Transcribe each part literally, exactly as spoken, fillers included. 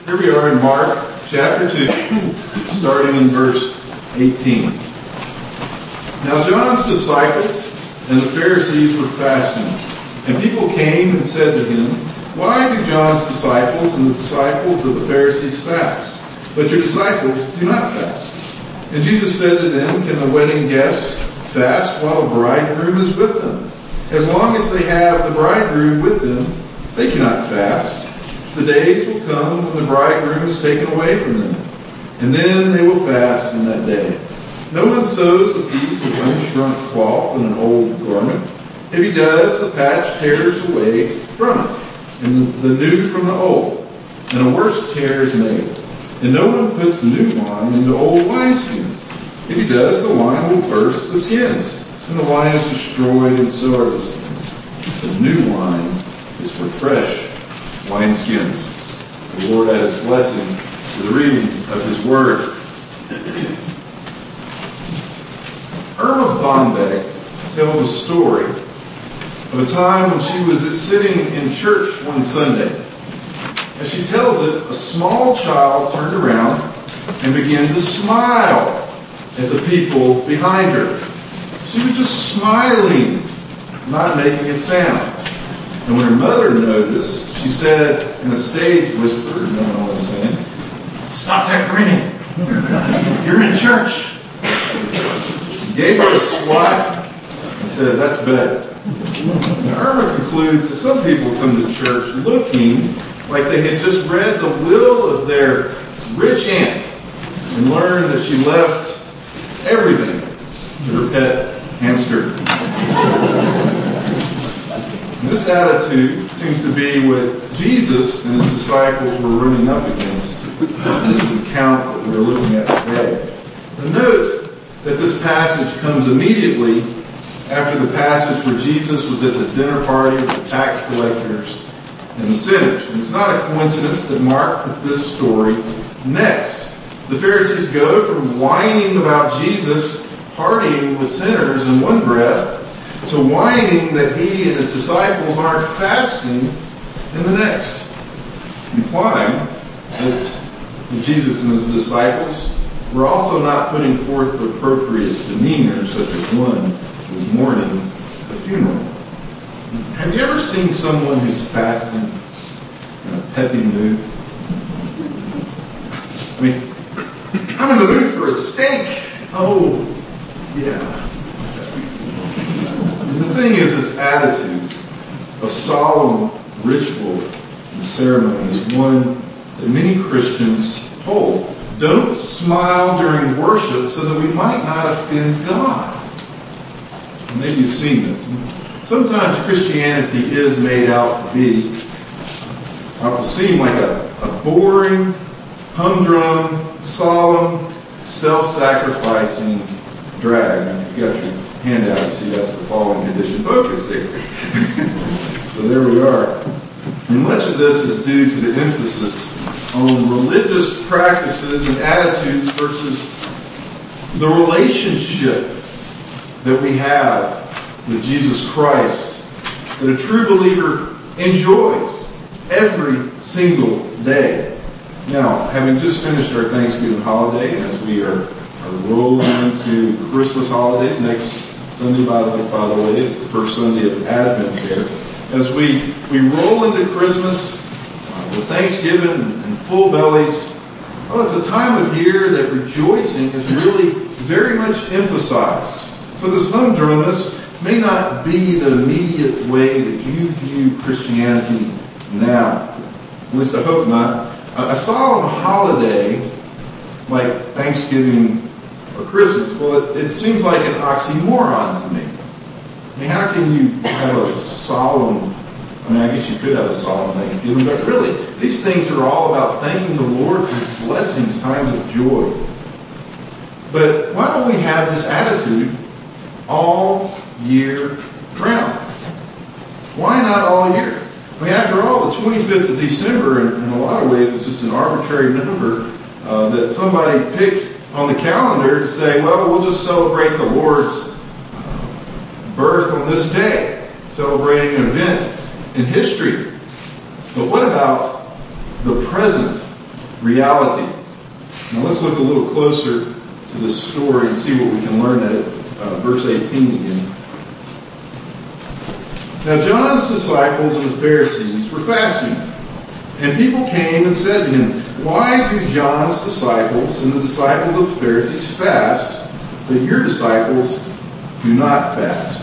Here we are in Mark chapter two, starting in verse eighteen. Now John's disciples and the Pharisees were fasting, and people came and said to him, "Why do John's disciples and the disciples of the Pharisees fast, but your disciples do not fast?" And Jesus said to them, "Can the wedding guests fast while the bridegroom is with them? As long as they have the bridegroom with them, they cannot fast. The days will come when the bridegroom is taken away from them, and then they will fast in that day. No one sews a piece of unshrunk cloth in an old garment. If he does, the patch tears away from it, and the new from the old, and a worse tear is made. And no one puts new wine into old wineskins. If he does, the wine will burst the skins, and the wine is destroyed, and so are the skins. The new wine is for fresh wineskins." The Lord add His blessing to the reading of His Word. Irma Bombeck tells a story of a time when she was sitting in church one Sunday. As she tells it, a small child turned around and began to smile at the people behind her. She was just smiling, not making a sound. And when her mother noticed, she said in a stage whisper, you don't know what I'm saying, "Stop that grinning. You're in church." She gave her a swat and said, "That's better." Now, Irma concludes that some people come to church looking like they had just read the will of their rich aunt and learned that she left everything to her pet hamster. And this attitude seems to be what Jesus and His disciples were running up against in this account that we're looking at today. But note that this passage comes immediately after the passage where Jesus was at the dinner party with the tax collectors and the sinners. And it's not a coincidence that Mark put this story next. The Pharisees go from whining about Jesus partying with sinners in one breath to whining that He and His disciples aren't fasting in the next, implying that Jesus and His disciples were also not putting forth the appropriate demeanor, such as one who is mourning a funeral. Have you ever seen someone who's fasting in a peppy mood? I mean, I'm in the mood for a steak. Oh, yeah. And the thing is, this attitude of solemn ritual and ceremony is one that many Christians hold. Don't smile during worship so that we might not offend God. And maybe you've seen this. Sometimes Christianity is made out to be, out to seem like a, a boring, humdrum, solemn, self-sacrificing drag. And if you've got your handout, you see that's the following edition focus there. So there we are. And much of this is due to the emphasis on religious practices and attitudes versus the relationship that we have with Jesus Christ that a true believer enjoys every single day. Now, having just finished our Thanksgiving holiday, and as we are, are rolling into the Christmas holidays, next Sunday, by the, by the way, is the first Sunday of Advent here. As we, we roll into Christmas uh, with Thanksgiving and full bellies, well, it's a time of year that rejoicing is really very much emphasized. So this humdrumness may not be the immediate way that you view Christianity now. At least I hope not. A, a solemn holiday like Thanksgiving or Christmas, well, it, it seems like an oxymoron to me. I mean, how can you have a solemn, I mean, I guess you could have a solemn Thanksgiving, but really, these things are all about thanking the Lord for His blessings, times of joy. But why don't we have this attitude all year round? Why not all year? I mean, after all, the twenty-fifth of December, in, in a lot of ways, is just an arbitrary number uh, that somebody picked on the calendar to say, well, we'll just celebrate the Lord's birth on this day, celebrating an event in history. But what about the present reality. Now let's look a little closer to this story and see what we can learn at it. Uh, verse eighteen again. Now John's disciples and the Pharisees were fasting, and people came and said to him, "Why do John's disciples and the disciples of the Pharisees fast, but your disciples do not fast?"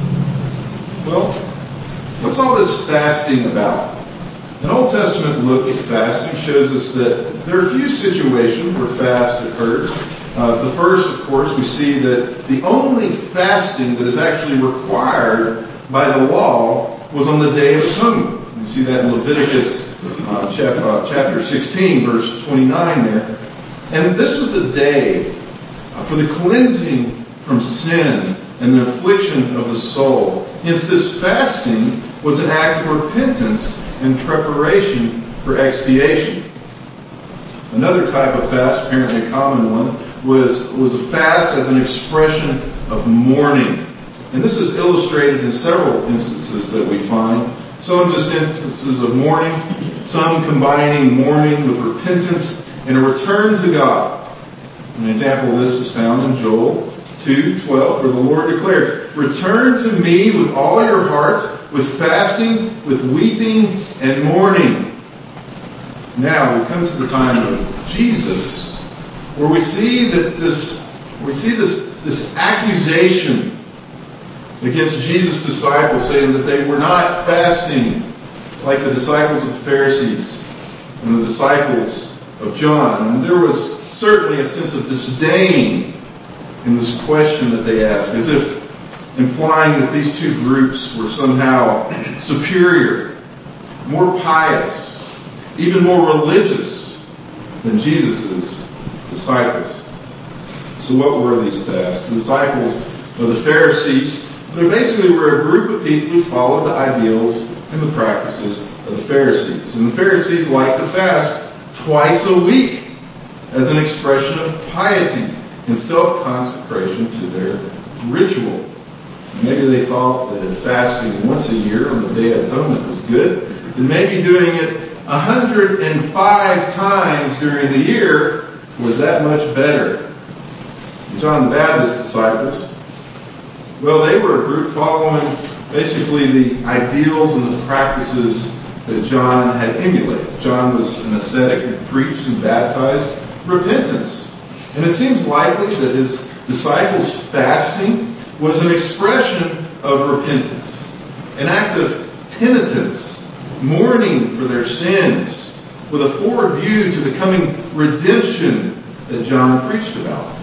Well, what's all this fasting about? An Old Testament look at fasting shows us that there are a few situations where fast occurs. Uh, the first, of course, we see that the only fasting that is actually required by the law was on the Day of Atonement. We see that in Leviticus uh, chapter, uh, chapter sixteen, verse twenty-nine there. And this was a day uh, for the cleansing from sin and the affliction of the soul. Hence, this fasting was an act of repentance and preparation for expiation. Another type of fast, apparently a common one, was, was a fast as an expression of mourning. And this is illustrated in several instances that we find. Some just instances of mourning, some combining mourning with repentance and a return to God. An example of this is found in Joel two twelve, where the Lord declares, "Return to me with all your heart, with fasting, with weeping and mourning." Now we come to the time of Jesus, where we see that this, we see this, this accusation against Jesus' disciples, saying that they were not fasting like the disciples of the Pharisees and the disciples of John. And there was certainly a sense of disdain in this question that they asked, as if implying that these two groups were somehow superior, more pious, even more religious than Jesus' disciples. So what were these fasts? The disciples of the Pharisees, they basically were a group of people who followed the ideals and the practices of the Pharisees. And the Pharisees liked to fast twice a week as an expression of piety and self-consecration to their ritual. Maybe they thought that fasting once a year on the Day of Atonement was good, and maybe doing it one hundred five times during the year was that much better. John the Baptist's disciples, well, they were a group following basically the ideals and the practices that John had emulated. John was an ascetic who preached and baptized repentance. And it seems likely that his disciples' fasting was an expression of repentance, an act of penitence, mourning for their sins, with a forward view to the coming redemption that John preached about.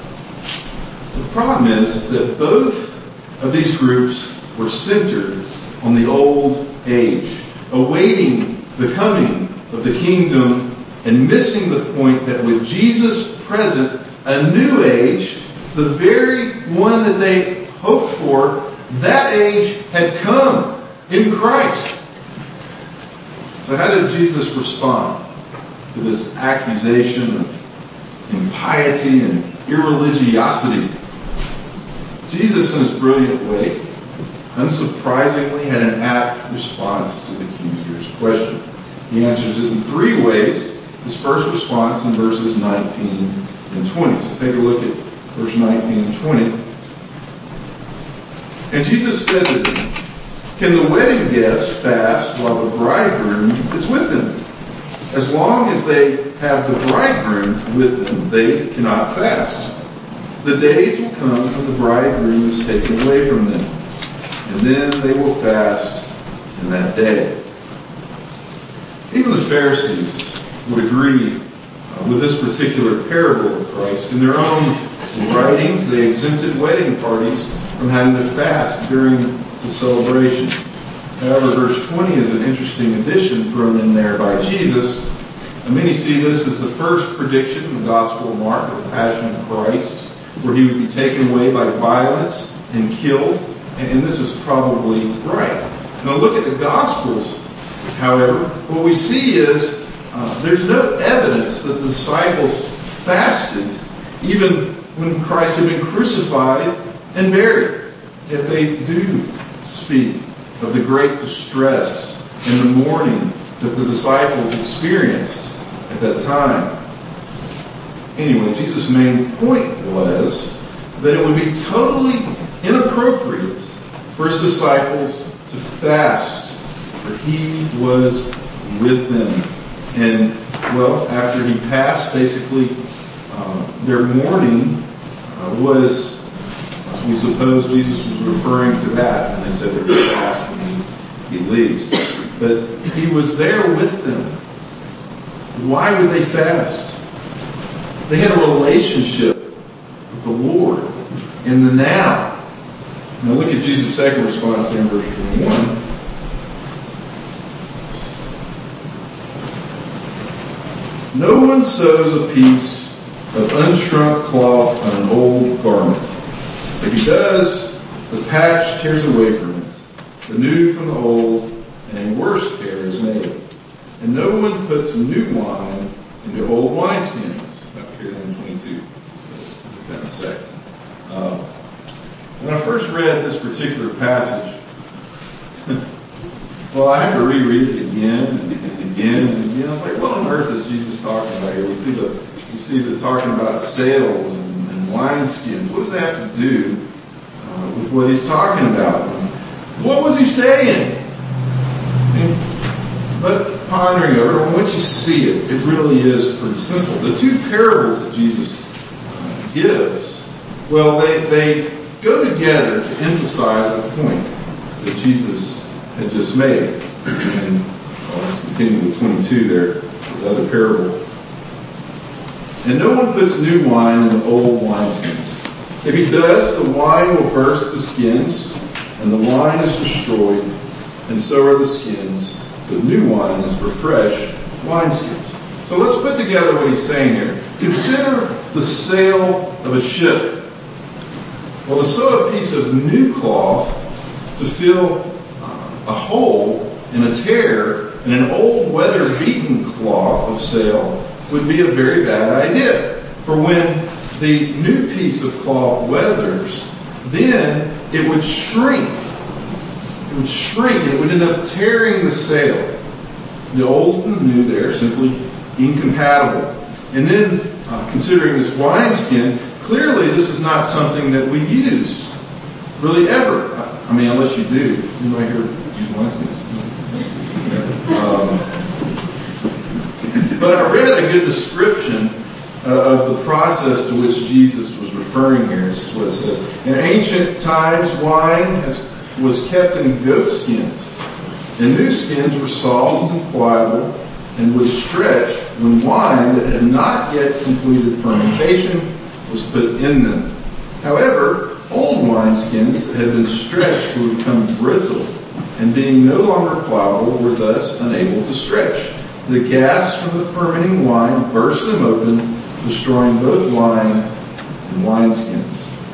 The problem is, is that both of these groups were centered on the old age, awaiting the coming of the kingdom and missing the point that with Jesus present, a new age, the very one that they hoped for, that age had come in Christ. So how did Jesus respond to this accusation of impiety and irreligiosity? Jesus, in his brilliant way, unsurprisingly had an apt response to the accuser's question. He answers it in three ways. His first response in verses nineteen and twenty. So take a look at verse nineteen and twenty. And Jesus said to them, "Can the wedding guests fast while the bridegroom is with them? As long as they have the bridegroom with them, they cannot fast. The days will come when the bridegroom is taken away from them, and then they will fast in that day." Even the Pharisees would agree uh, with this particular parable of Christ. In their own writings, they exempted wedding parties from having to fast during the celebration. However, verse twenty is an interesting addition thrown in there by Jesus. And many see this as the first prediction in the Gospel of Mark of the Passion of Christ, where he would be taken away by violence and killed. And this is probably right. Now look at the Gospels, however. What we see is uh, there's no evidence that the disciples fasted even when Christ had been crucified and buried. Yet they do speak of the great distress and the mourning that the disciples experienced at that time. Anyway, Jesus' main point was that it would be totally inappropriate for his disciples to fast, for he was with them. And, well, after he passed, basically, uh, their mourning uh, was, we suppose Jesus was referring to that, and they said they're going to fast when he, he leaves. But he was there with them. Why would they fast? They had a relationship with the Lord in the now. Now look at Jesus' second response there in verse twenty-one. No one sews a piece of unshrunk cloth on an old garment. If he does, the patch tears away from it, the new from the old, and a worse tear is made. And no one puts new wine into old wineskins. Up here in twenty-two. Kind of sec. Uh, when I first read this particular passage, well, I had to reread it again and again and again. I was like, what on earth is Jesus talking about here? We see the we see the talking about sails and, and wineskins. What does that have to do uh, with what he's talking about? What was he saying? I mean, but pondering over it, once you see it, it really is pretty simple. The two parables that Jesus uh, gives, well, they they go together to emphasize a point that Jesus had just made. And well, let's continue with twenty-two there, the other parable. And no one puts new wine in the old wineskins. If he does, the wine will burst the skins, and the wine is destroyed, and so are the skins. But new wine is for fresh wineskins. So let's put together what he's saying here. Consider the sail of a ship. Well, to sew a piece of new cloth to fill uh, a hole in a tear in an old weather-beaten cloth of sail would be a very bad idea. For when the new piece of cloth weathers, then it would shrink. It would shrink and it would end up tearing the sail. The old and the new there are simply incompatible. And then, uh, considering this wineskin, clearly this is not something that we use really ever. I mean, unless you do. Anybody here use wineskins? Um, but I read a good description uh, of the process to which Jesus was referring here. This is what it says. In ancient times, wine has, was kept in goat skins, and new skins were soft and pliable and would stretch when wine that had not yet completed fermentation was put in them. However, old wineskins that had been stretched would become brittle, and being no longer pliable were thus unable to stretch. The gas from the fermenting wine burst them open, destroying both wine and wineskins.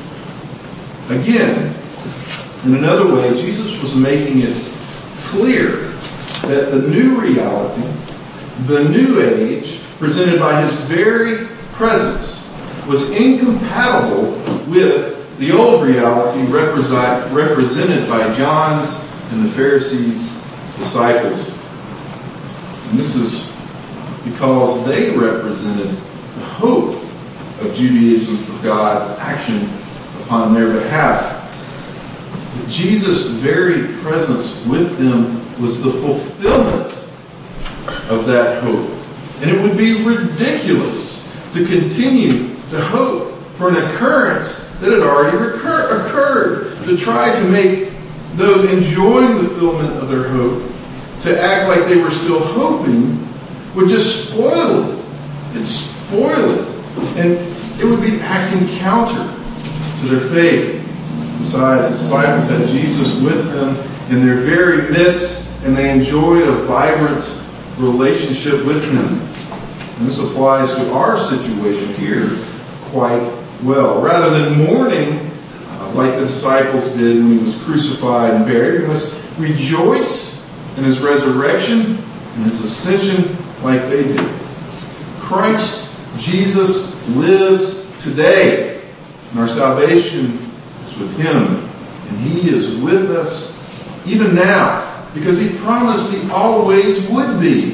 Again, in another way, Jesus was making it clear that the new reality, the new age, presented by his very presence, was incompatible with the old reality represent, represented by John's and the Pharisees' disciples. And this is because they represented the hope of Judaism for God's action upon their behalf. But Jesus' very presence with them was the fulfillment of that hope. And it would be ridiculous to continue to hope for an occurrence that had already recur- occurred, to try to make those enjoying the fulfillment of their hope to act like they were still hoping would just spoil it and spoil it. And it would be acting counter to their faith. Besides, the disciples had Jesus with them in their very midst, and they enjoyed a vibrant relationship with him. And this applies to our situation here quite well. Rather than mourning uh, like the disciples did when he was crucified and buried, we must rejoice in his resurrection and his ascension like they did. Christ Jesus lives today, and our salvation is with him, and he is with us even now, because he promised he always would be.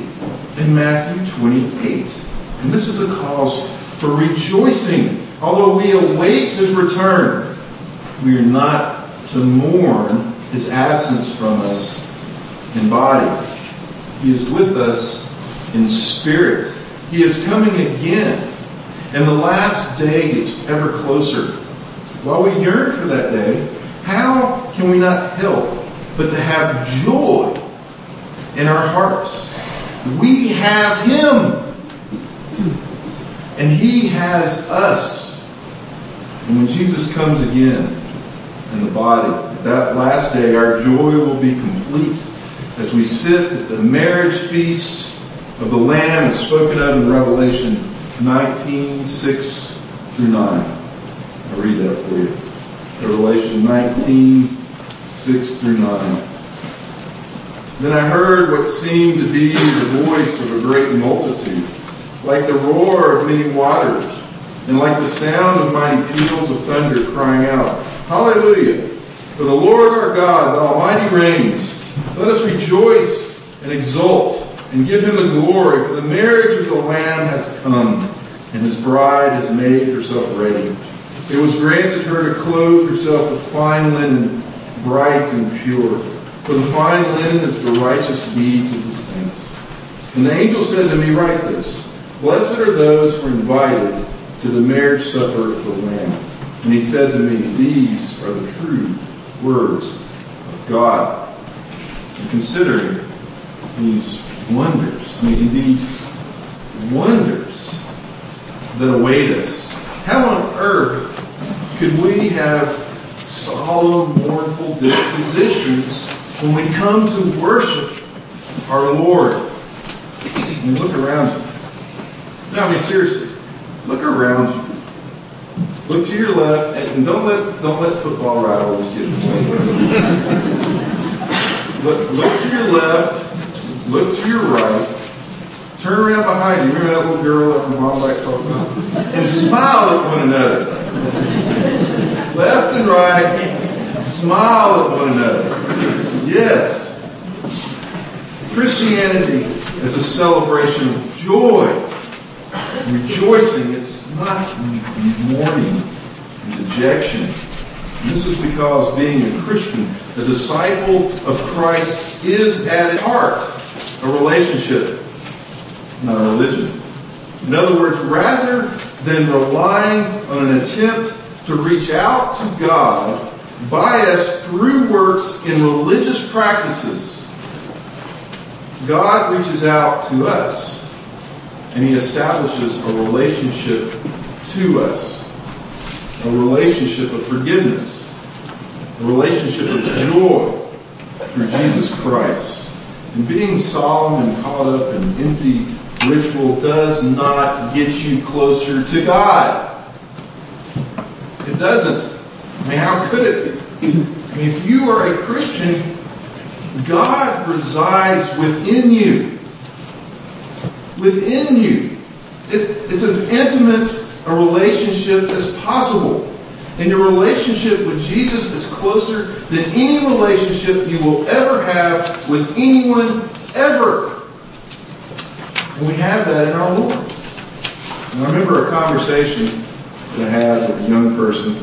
in Matthew twenty-eight. And this is a cause for rejoicing. Although we await His return, we are not to mourn His absence from us in body. He is with us in spirit. He is coming again. And the last day gets ever closer. While we yearn for that day, how can we not help but to have joy in our hearts? We have Him. And He has us. And when Jesus comes again in the body, that last day, our joy will be complete as we sit at the marriage feast of the Lamb as spoken of in Revelation nineteen, six through nine. I'll read that for you. Revelation nineteen, six through nine. Then I heard what seemed to be the voice of a great multitude, like the roar of many waters, and like the sound of mighty peals of thunder, crying out, Hallelujah! For the Lord our God, the Almighty reigns. Let us rejoice and exult and give Him the glory, for the marriage of the Lamb has come, and His bride has made herself ready. It was granted her to clothe herself with fine linen, bright and pure, for the fine linen is the righteous deeds of the saints. And the angel said to me, Write this, Blessed are those who are invited to the marriage supper of the Lamb. And he said to me, These are the true words of God. And considering these wonders, I mean, indeed, wonders that await us, how on earth could we have solemn, mournful dispositions when we come to worship our Lord? I mean, look around you. No, I mean, seriously, look around you. Look to your left, and don't let don't let football rivals get in the way. Look, look to your left, look to your right, turn around behind you. Remember that little girl up in Mom Black talked about? And smile at one another. Left and right, smile at one another. Yes. Christianity is a celebration of joy, rejoicing. It's not mourning and dejection. And this is because being a Christian, a disciple of Christ, is at its heart a relationship, not a religion. In other words, rather than relying on an attempt to reach out to God by us through works in religious practices, God reaches out to us and He establishes a relationship to us, a relationship of forgiveness, a relationship of joy through Jesus Christ. And being solemn and caught up in empty ritual does not get you closer to God. It doesn't. I mean, how could it? I mean, if you are a Christian, God resides within you. Within you. It, it's as intimate a relationship as possible. And your relationship with Jesus is closer than any relationship you will ever have with anyone ever. And we have that in our Lord. And I remember a conversation that I had with a young person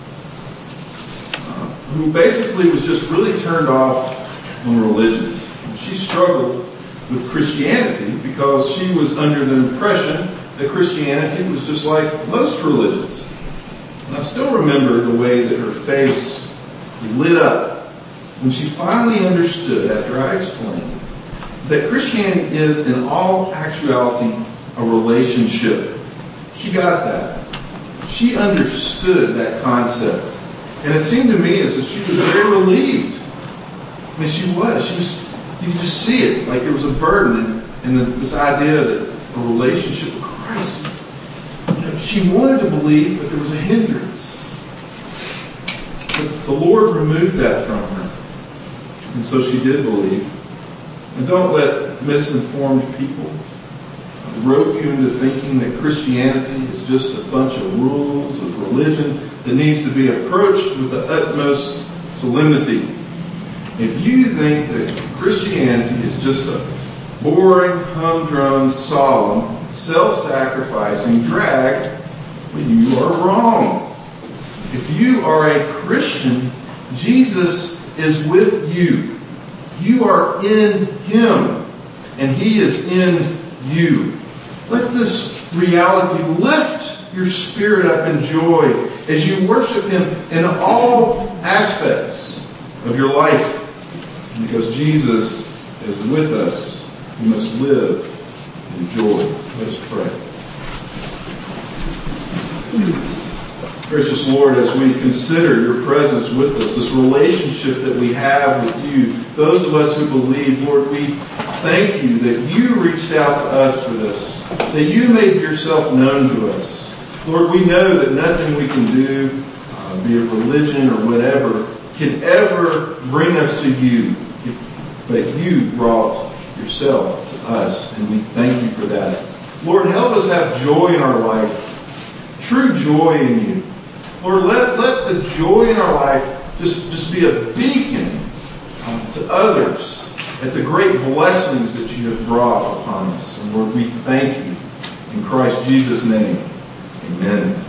uh, who basically was just really turned off on religions. She struggled with Christianity because she was under the impression that Christianity was just like most religions. And I still remember the way that her face lit up when she finally understood, after I explained, that Christianity is in all actuality a relationship. She got that. She understood that concept. And it seemed to me as if she was very relieved. I mean, she was. She was. You could just see it, like there was a burden in, in the, this idea that a relationship with Christ. You know, she wanted to believe, but there was a hindrance. But the Lord removed that from her, and so she did believe. And don't let misinformed people rope you into thinking that Christianity is just a bunch of rules of religion that needs to be approached with the utmost solemnity. If you think that Christianity is just a boring, humdrum, solemn, self-sacrificing drag, but you are wrong. If you are a Christian, Jesus is with you. You are in Him, and He is in you. Let this reality lift your spirit up in joy as you worship Him in all aspects of your life. Because Jesus is with us, we must live in joy. Let us pray. Gracious Lord, as we consider your presence with us, this relationship that we have with you, those of us who believe, Lord, we thank you that you reached out to us for this, that you made yourself known to us. Lord, we know that nothing we can do, uh, be it religion or whatever, can ever bring us to you, but you brought yourself to us, and we thank you for that. Lord, help us have joy in our life, true joy in you. Lord, let, let the joy in our life just, just be a beacon uh, to others at the great blessings that you have brought upon us. And Lord, we thank you. In Christ Jesus' name, amen.